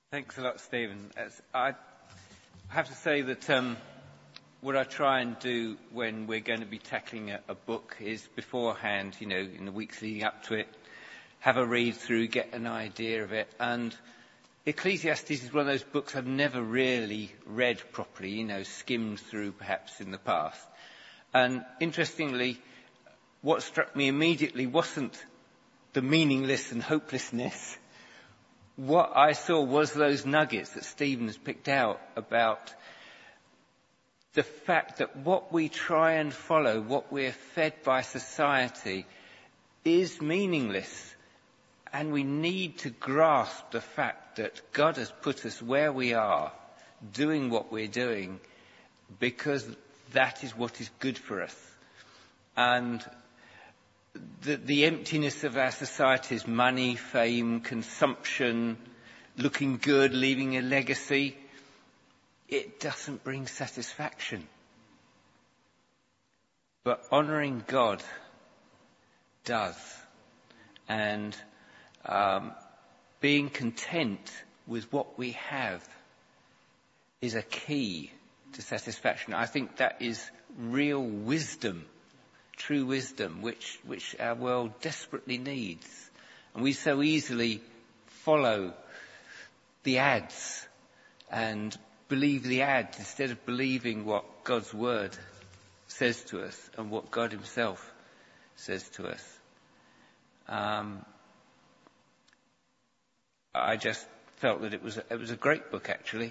Thanks a lot, Stephen. I have to say that what I try and do when we're going to be tackling a book is beforehand, in the weeks leading up to it, have a read through, get an idea of it. And Ecclesiastes is one of those books I've never really read properly, skimmed through perhaps in the past. And interestingly, what struck me immediately wasn't the meaningless and hopelessness. What I saw was those nuggets that Stephen has picked out about the fact that what we try and follow, what we're fed by society, is meaningless. And we need to grasp the fact that God has put us where we are, doing what we're doing, because that is what is good for us. And the emptiness of our societies, money, fame, consumption, looking good, leaving a legacy, it doesn't bring satisfaction. But honouring God does. And being content with what we have is a key to satisfaction. I think that is real wisdom. True wisdom, which our world desperately needs. And we so easily follow the ads and believe the ads instead of believing what God's word says to us and what God himself says to us. I just felt that it was a great book, actually.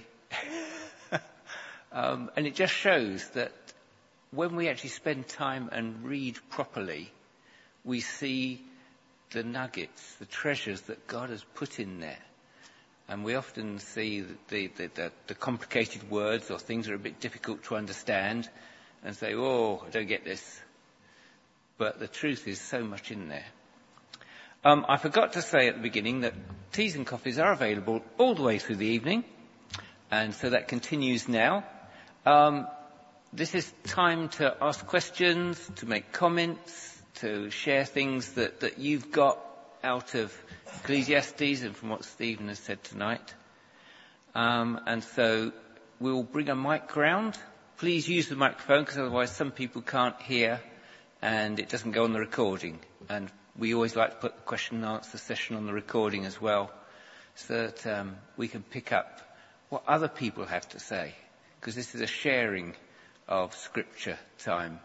And it just shows that when we actually spend time and read properly, we see the nuggets, the treasures that God has put in there. And we often see the complicated words or things that are a bit difficult to understand and say, oh, I don't get this. But the truth is so much in there. I forgot to say at the beginning that teas and coffees are available all the way through the evening. And so that continues now. This is time to ask questions, to make comments, to share things that you've got out of Ecclesiastes and from what Stephen has said tonight. And so we'll bring a mic round. Please use the microphone because otherwise some people can't hear and it doesn't go on the recording. And we always like to put the question and answer session on the recording as well so that we can pick up what other people have to say, because this is a sharing of scripture time.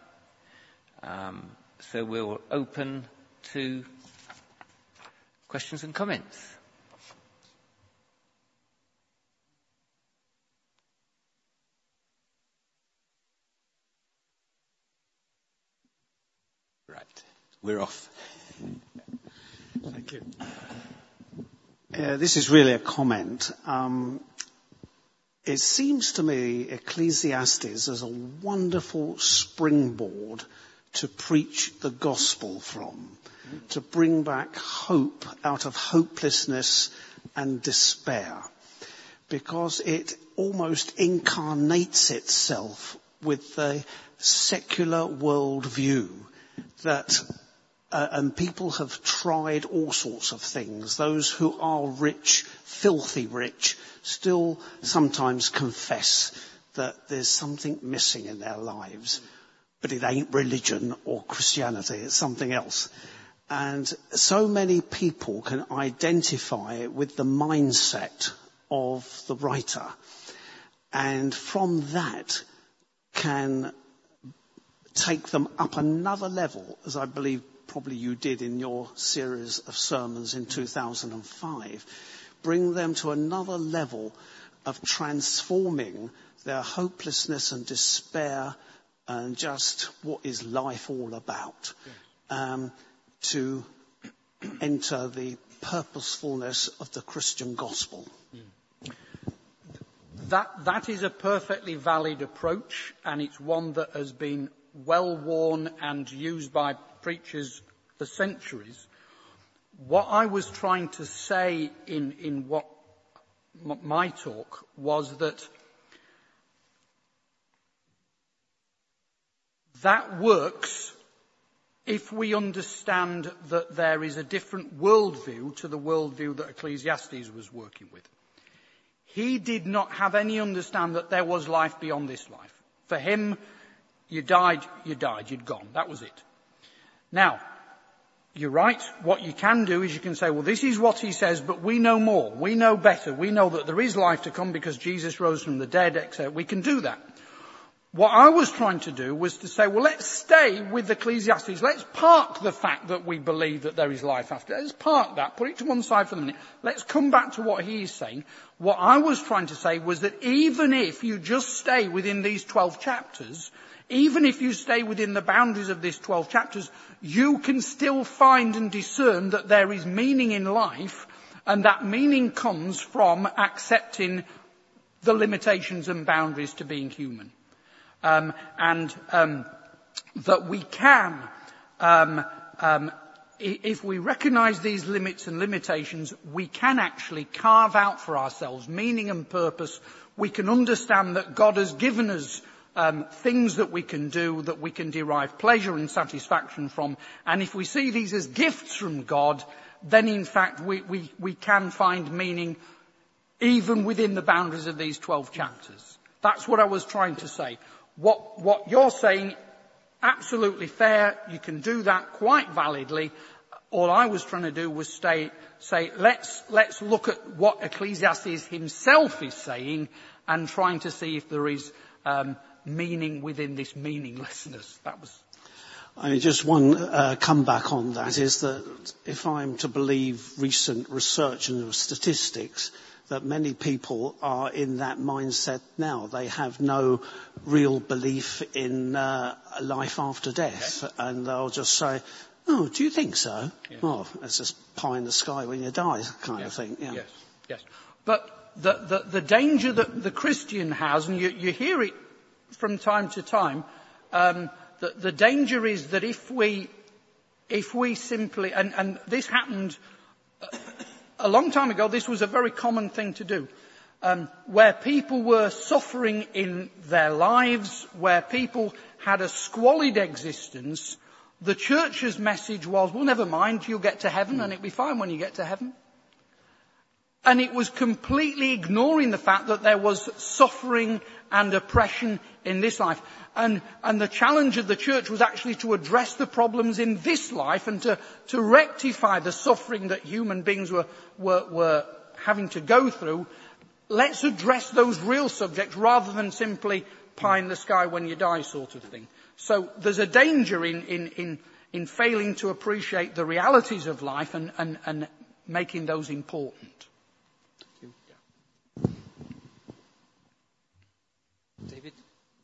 So we'll open to questions and comments. Right, we're off. Thank you. This is really a comment. It seems to me Ecclesiastes is a wonderful springboard to preach the gospel from, to bring back hope out of hopelessness and despair, because it almost incarnates itself with the secular worldview that and people have tried all sorts of things. Those who are rich, filthy rich, still sometimes confess that there's something missing in their lives. But it ain't religion or Christianity, it's something else. And so many people can identify with the mindset of the writer. And from that can take them up another level, as I believe probably you did in your series of sermons in 2005, bring them to another level of transforming their hopelessness and despair and just what is life all about, to enter the purposefulness of the Christian gospel. That is a perfectly valid approach, and it's one that has been well worn and used by preachers for centuries. What I was trying to say in what my talk was that works if we understand that there is a different worldview to the worldview that Ecclesiastes was working with. he did not have any understanding that there was life beyond this life. For him, you died, you'd gone. That was it. Now, you're right. What you can do is you can say, well, this is what he says, but we know more. We know better. We know that there is life to come because Jesus rose from the dead, etc. We can do that. What I was trying to do was to say, well, let's stay with Ecclesiastes. Let's park the fact that we believe that there is life after. Let's park that. Put it to one side for the minute. Let's come back to what he is saying. What I was trying to say was that even if you just stay within these 12 chapters, even if you stay within the boundaries of these 12 chapters, you can still find and discern that there is meaning in life, and that meaning comes from accepting the limitations and boundaries to being human. That we can, if we recognize these limits and limitations, we can actually carve out for ourselves meaning and purpose. We can understand that God has given us things that we can do, that we can derive pleasure and satisfaction from. And if we see these as gifts from God, then in fact we can find meaning even within the boundaries of these 12 chapters. That's what I was trying to say. What you're saying, absolutely fair. You can do that quite validly. All I was trying to do was say, let's look at what Ecclesiastes himself is saying and trying to see if there is meaning within this meaninglessness. That was. I mean, just one comeback on that is that if I'm to believe recent research and statistics, that many people are in that mindset now. They have no real belief in life after death. Okay. And they'll just say, oh, do you think so? Yeah. Oh, it's just pie in the sky when you die kind of thing. Yeah. Yes. But the danger that the Christian has, and you hear it from time to time, the danger is that if we simply, and this happened a long time ago, this was a very common thing to do, where people were suffering in their lives, where people had a squalid existence. The church's message was, well, never mind, you'll get to heaven and it'll be fine when you get to heaven. And it was completely ignoring the fact that there was suffering and oppression in this life. And the challenge of the church was actually to address the problems in this life and to rectify the suffering that human beings were having to go through. Let's address those real subjects rather than simply pie in the sky when you die sort of thing. So there's a danger in failing to appreciate the realities of life and making those important. David?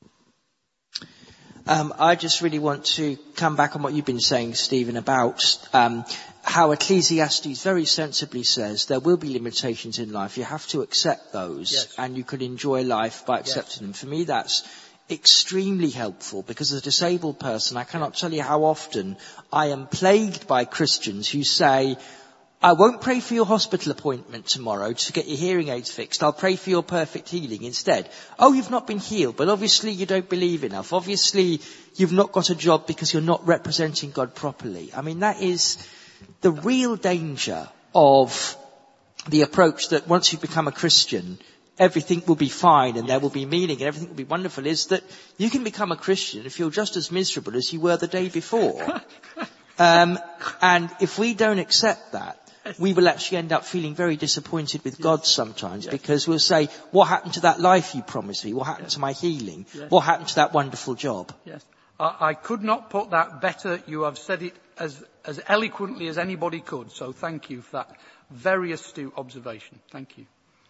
I just really want to come back on what you've been saying, Stephen, about how Ecclesiastes very sensibly says there will be limitations in life. You have to accept those, yes, and you can enjoy life by accepting them. For me, that's extremely helpful because as a disabled person, I cannot tell you how often I am plagued by Christians who say, I won't pray for your hospital appointment tomorrow to get your hearing aids fixed. I'll pray for your perfect healing instead. Oh, you've not been healed, but obviously you don't believe enough. Obviously you've not got a job because you're not representing God properly. I mean, that is the real danger of the approach that once you become a Christian, everything will be fine and there will be meaning and everything will be wonderful, is that you can become a Christian and feel just as miserable as you were the day before. And if we don't accept that, we will actually end up feeling very disappointed with God sometimes, because we'll say, what happened to that life you promised me? What happened to my healing? What happened to that wonderful job? Yes. I could not put that better. You have said it as eloquently as anybody could. So thank you for that very astute observation. Thank you.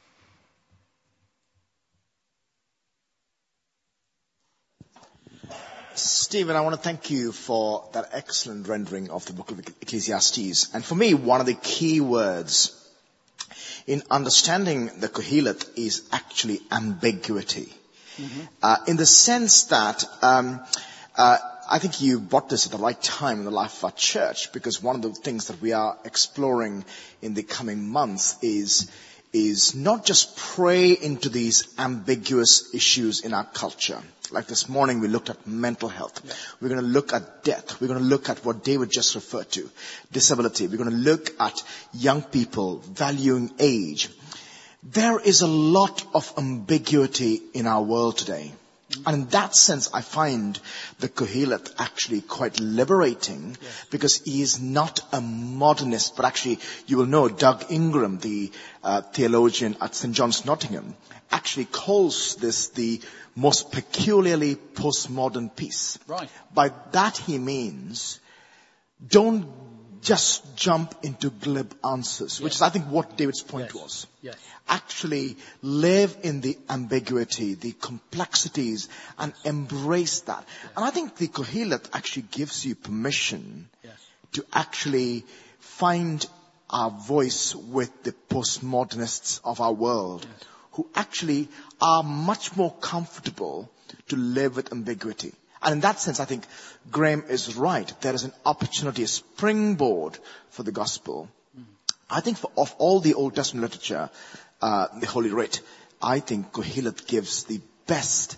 Stephen, I want to thank you for that excellent rendering of the book of Ecclesiastes. And for me, one of the key words in understanding the Kohelet is actually ambiguity. Mm-hmm. In the sense that I think you brought this at the right time in the life of our church, because one of the things that we are exploring in the coming months is not just pray into these ambiguous issues in our culture. Like this morning we looked at mental health. Yeah. We're going to look at death. We're going to look at what David just referred to, disability. We're going to look at young people valuing age. There is a lot of ambiguity in our world today. And in that sense, I find the Kohelet actually quite liberating, because he is not a modernist, but actually, you will know Doug Ingram, the theologian at St. John's, Nottingham, actually calls this the most peculiarly postmodern piece. Right. By that he means, don't just jump into glib answers, which is, I think, what David's point was. Yes. Actually live in the ambiguity, the complexities, and embrace that. And I think the Kohelet actually gives you permission to actually find our voice with the postmodernists of our world, who actually are much more comfortable to live with ambiguity. And in that sense, I think Graham is right. There is an opportunity, a springboard for the gospel. I think of all the Old Testament literature, the Holy Writ, I think Kohelet gives the best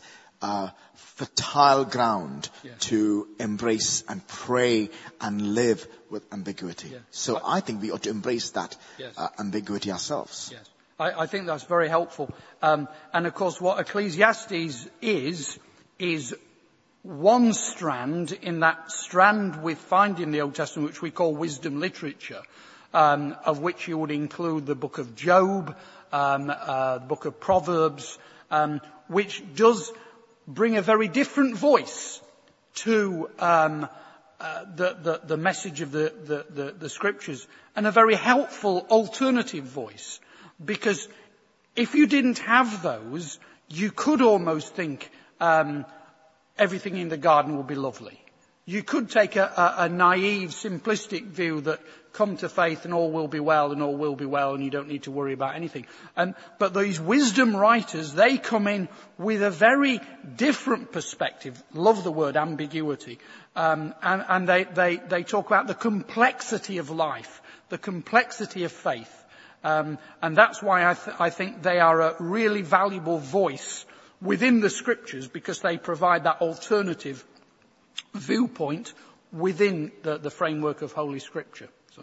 fertile ground to embrace and pray and live with ambiguity. Yes. So I think we ought to embrace that ambiguity ourselves. Yes. I think that's very helpful. And of course, what Ecclesiastes is one strand in that strand we find in the Old Testament, which we call wisdom literature, of which you would include the book of Job, the book of Proverbs, which does bring a very different voice to the message of the scriptures, and a very helpful alternative voice. Because if you didn't have those, you could almost think everything in the garden will be lovely. You could take a naive, simplistic view that come to faith and all will be well and you don't need to worry about anything. But these wisdom writers, they come in with a very different perspective. Love the word ambiguity. And they talk about the complexity of life, the complexity of faith. And that's why I think they are a really valuable voice within the scriptures, because they provide that alternative viewpoint within the framework of Holy Scripture. So,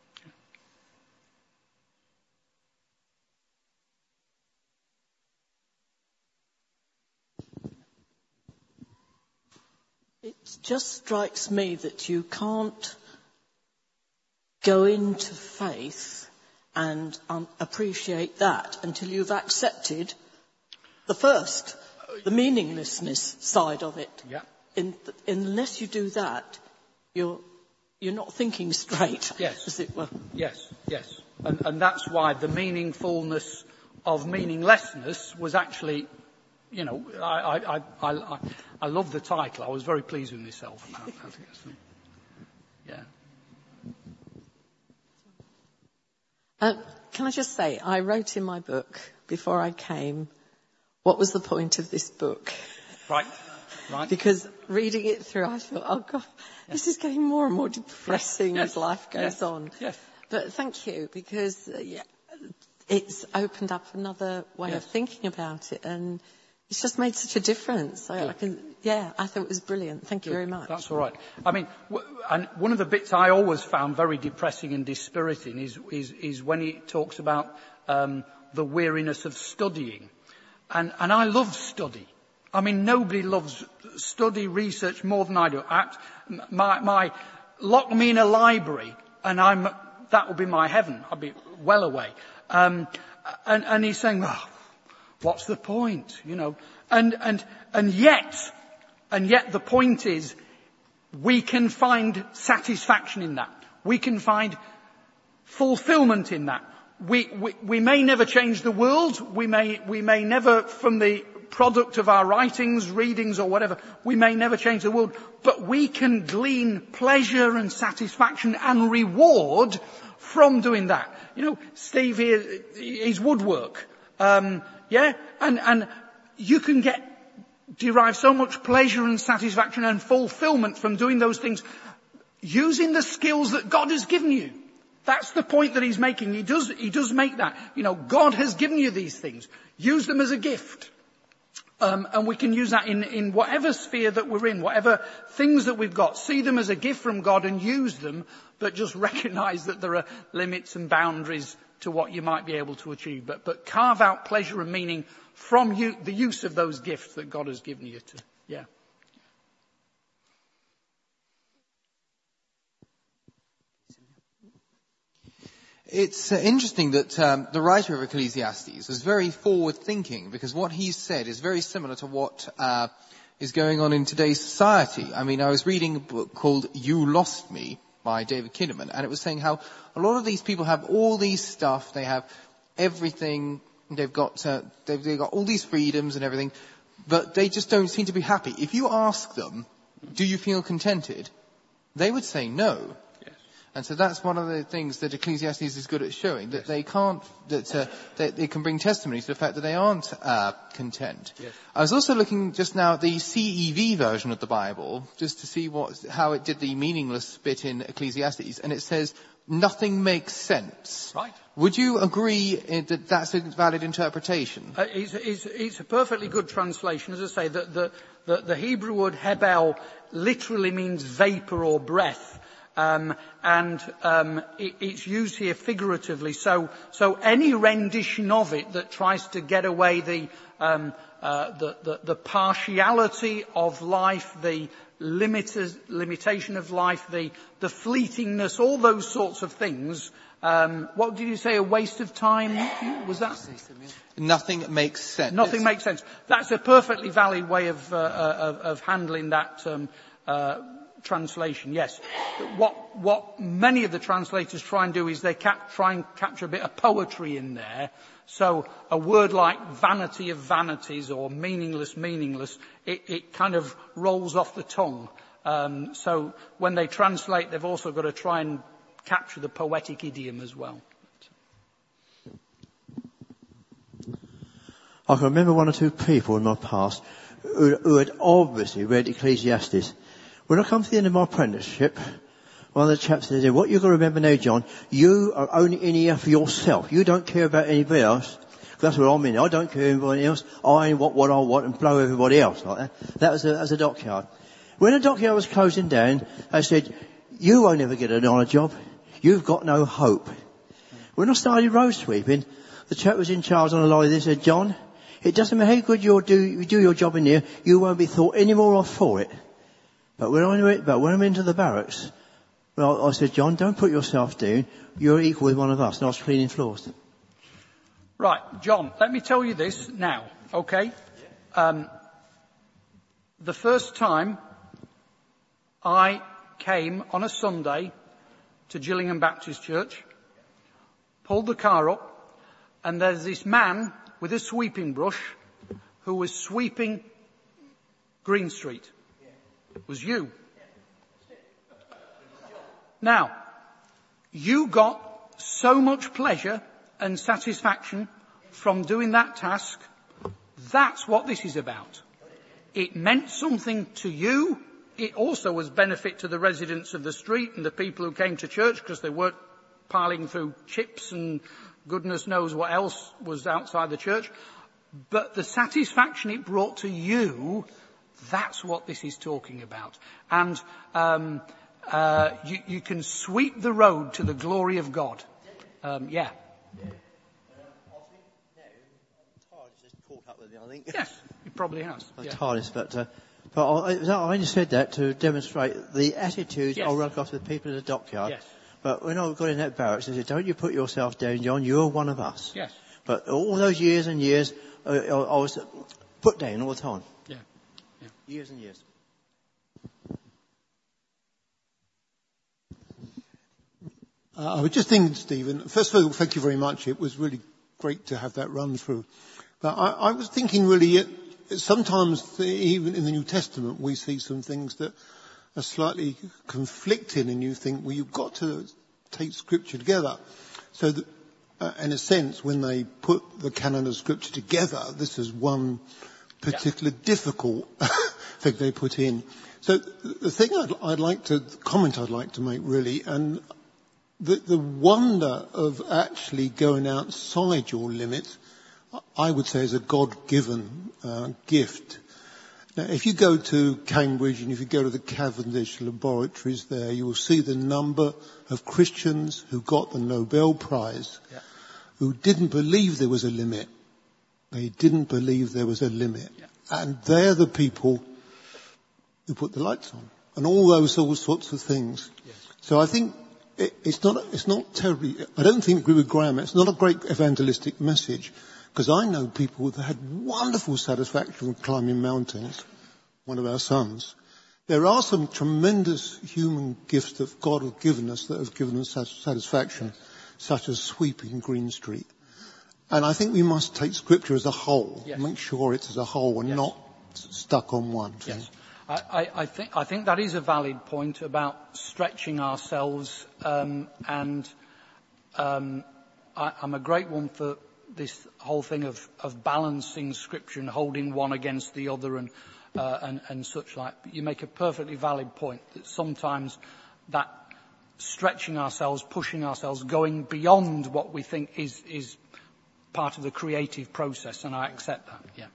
It just strikes me that you can't go into faith and appreciate that until you've accepted the first, the meaninglessness side of it. Yeah. Unless you do that, you're not thinking straight, yes. as it were. Yes. And that's why the meaningfulness of meaninglessness was actually, I love the title. I was very pleased with myself. Can I just say, I wrote in my book, before I came, what was the point of this book? Right. Because reading it through, I thought, oh God, this is getting more and more depressing as life goes on. Yes. But thank you, because it's opened up another way of thinking about it, and it's just made such a difference. I thought it was brilliant. Thank you very much. That's all right. I mean, and one of the bits I always found very depressing and dispiriting is when he talks about the weariness of studying. And I love study. I mean, nobody loves study, research more than I do. Lock me in a library and that will be my heaven. I'll be well away. And he's saying, well, what's the point? And yet the point is, we can find satisfaction in that. We can find fulfillment in that. We may never change the world. We may never, from the product of our writings, readings or whatever, we may never change the world, but we can glean pleasure and satisfaction and reward from doing that. Steve here, his woodwork, and you can derive so much pleasure and satisfaction and fulfillment from doing those things using the skills that God has given you. That's the point that he's making. He does make that. God has given you these things. Use them as a gift. And we can use that in whatever sphere that we're in, whatever things that we've got. See them as a gift from God and use them, but just recognize that there are limits and boundaries to what you might be able to achieve. But carve out pleasure and meaning from the use of those gifts that God has given you to. Yeah. It's interesting that the writer of Ecclesiastes was very forward-thinking, because what he said is very similar to what is going on in today's society. I mean, I was reading a book called You Lost Me by David Kinnaman, and it was saying how a lot of these people have all these stuff, they have everything, they've got all these freedoms and everything, but they just don't seem to be happy. If you ask them, do you feel contented? They would say no. And so that's one of the things that Ecclesiastes is good at showing, that they can't, that they can bring testimony to the fact that they aren't content. Yes. I was also looking just now at the CEV version of the Bible, just to see how it did the meaningless bit in Ecclesiastes, and it says, nothing makes sense. Right. Would you agree that that's a valid interpretation? It's a perfectly good translation. As I say, the Hebrew word hebel literally means vapor or breath. It's used here figuratively. So any rendition of it that tries to get away the partiality of life, the limitation of life, the fleetingness, all those sorts of things. What did you say? A waste of time? Was that? Nothing makes sense. Nothing makes sense. That's a perfectly valid way of handling that translation. Yes. What many of the translators try and do is they try and capture a bit of poetry in there. So a word like vanity of vanities or meaningless, it kind of rolls off the tongue. So when they translate, they've also got to try and capture the poetic idiom as well. I can remember one or two people in my past who had obviously read Ecclesiastes. When I come to the end of my apprenticeship, one of the chaps said, what you've got to remember now, John, you are only in here for yourself. You don't care about anybody else. That's what I'm in. I don't care about anybody else. I only want what I want and blow everybody else like that. That was a dockyard. When the dockyard was closing down, they said, you won't ever get another job. You've got no hope. When I started road sweeping, the chap was in charge on the lorry. They said, John, it doesn't matter how good you do your job in here, you won't be thought any more off for it. But when I'm into the barracks, well, I said, John, don't put yourself down. You're equal with one of us. And I was cleaning floors. Right, John, let me tell you this now, okay? The first time I came on a Sunday to Gillingham Baptist Church, pulled the car up, and there's this man with a sweeping brush who was sweeping Green Street. It was you. Now, you got so much pleasure and satisfaction from doing that task. That's what this is about. It meant something to you. It also was benefit to the residents of the street and the people who came to church, because they weren't piling through chips and goodness knows what else was outside the church. But the satisfaction it brought to you, that's what this is talking about. And you can sweep the road to the glory of God. Yeah. Yes, he probably has. TARDIS, but I only said that to demonstrate the attitudes I run across with people in the dockyard. Yes. But when I got in that barracks, I said, don't you put yourself down, John, you're one of us. Yes. But all those years and years, I was put down all the time. Yeah. Years and years. I was just thinking, Stephen, first of all, thank you very much. It was really great to have that run through. But I was thinking really, sometimes even in the New Testament, we see some things that are slightly conflicting, and you think, well, you've got to take Scripture together. So that, in a sense, when they put the canon of Scripture together, this is one particular difficult thing they put in. So the thing I'd like to make really, and the wonder of actually going outside your limits, I would say, is a God-given gift. Now, if you go to Cambridge and if you go to the Cavendish laboratories there, you will see the number of Christians who got the Nobel Prize. Yeah. who didn't believe there was a limit. They didn't believe there was a limit. Yeah. And they're the people who put the lights on and all sorts of things. Yes. So I think it's not terribly, I don't think agree with Graham, it's not a great evangelistic message, because I know people that had wonderful satisfaction with climbing mountains, one of our sons. There are some tremendous human gifts that God has given us that have given us satisfaction, such as sweeping Green Street. And I think we must take Scripture as a whole, make sure it's as a whole and not stuck on one thing. Yes. I think that is a valid point about stretching ourselves, and I'm a great one for this whole thing of balancing Scripture and holding one against the other and such like. But you make a perfectly valid point that sometimes that stretching ourselves, pushing ourselves, going beyond what we think is part of the creative process, and I accept that. Yeah.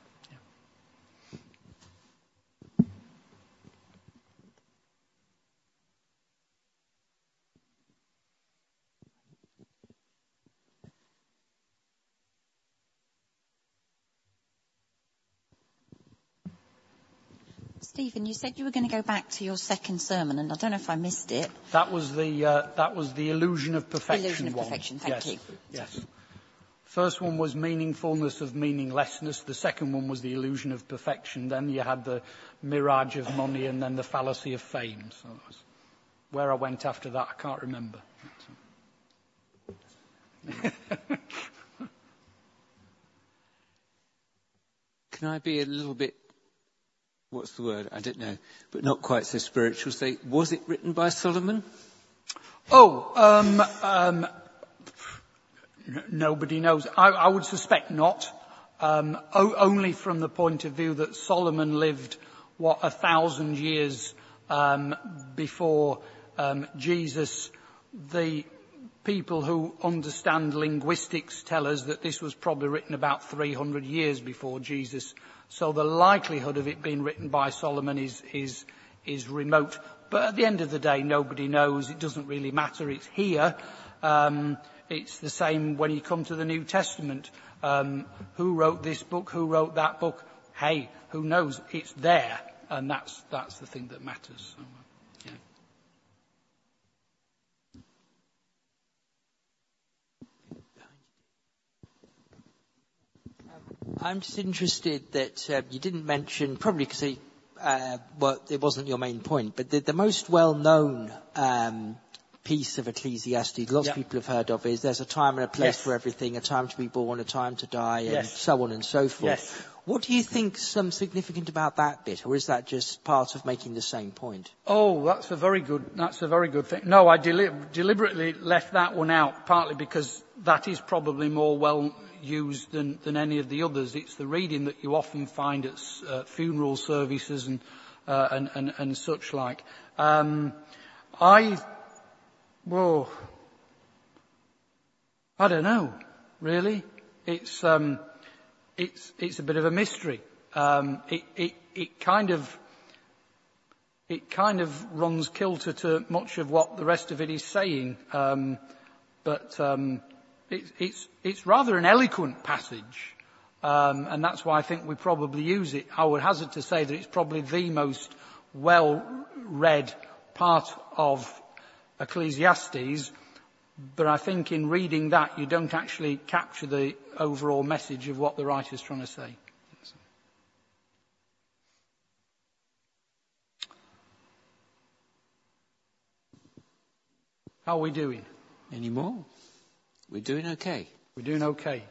Stephen, you said you were going to go back to your second sermon, and I don't know if I missed it. That was the illusion of perfection. Illusion of perfection. Thank you. Yes. First one was meaningfulness of meaninglessness. The second one was the illusion of perfection. Then you had the mirage of money, and then the fallacy of fame. So that was where I went after that, I can't remember. Can I be a little bit, what's the word? I don't know, but not quite so spiritual. Say, was it written by Solomon? Nobody knows. I would suspect not. Only from the point of view that Solomon lived, 1,000 years before Jesus. The people who understand linguistics tell us that this was probably written about 300 years before Jesus. So the likelihood of it being written by Solomon is remote. But at the end of the day, nobody knows. It doesn't really matter. It's here. It's the same when you come to the New Testament. Who wrote this book? Who wrote that book? Hey, who knows? It's there. And that's the thing that matters. So, yeah. I'm just interested that you didn't mention, probably because it wasn't your main point, but the most well-known piece of Ecclesiastes, lots of people have heard of, is there's a time and a place for everything, a time to be born, a time to die, and so on and so forth. Yes. What do you think's significant about that bit, or is that just part of making the same point? Oh, that's a very good thing. No, I deliberately left that one out, partly because that is probably more well used than any of the others. It's the reading that you often find at funeral services and such like. I don't know, really. It's a bit of a mystery. It kind of runs kilter to much of what the rest of it is saying. But it's rather an eloquent passage. And that's why I think we probably use it. I would hazard to say that it's probably the most well-read part of Ecclesiastes. But I think in reading that, you don't actually capture the overall message of what the writer's trying to say. How are we doing? Any more? We're doing okay. We're doing okay.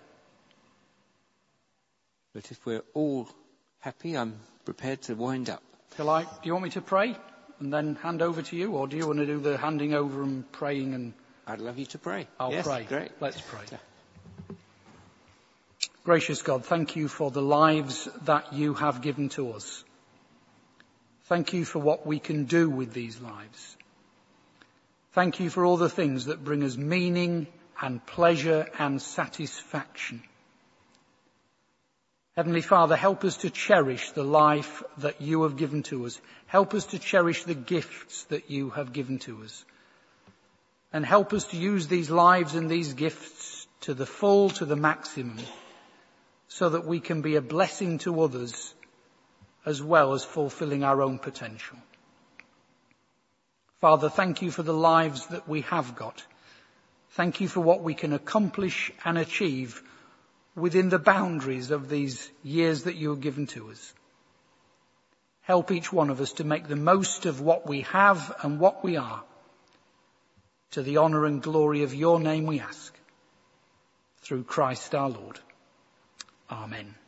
But if we're all happy, I'm prepared to wind up. Do you want me to pray and then hand over to you, or do you want to do the handing over and praying and... I'd love you to pray. I'll pray. Great. Let's pray. Yeah. Gracious God, thank you for the lives that you have given to us. Thank you for what we can do with these lives. Thank you for all the things that bring us meaning and pleasure and satisfaction. Heavenly Father, help us to cherish the life that you have given to us. Help us to cherish the gifts that you have given to us. And help us to use these lives and these gifts to the full, to the maximum, so that we can be a blessing to others as well as fulfilling our own potential. Father, thank you for the lives that we have got. Thank you for what we can accomplish and achieve within the boundaries of these years that you have given to us. Help each one of us to make the most of what we have and what we are. To the honour and glory of your name we ask. Through Christ our Lord. Amen.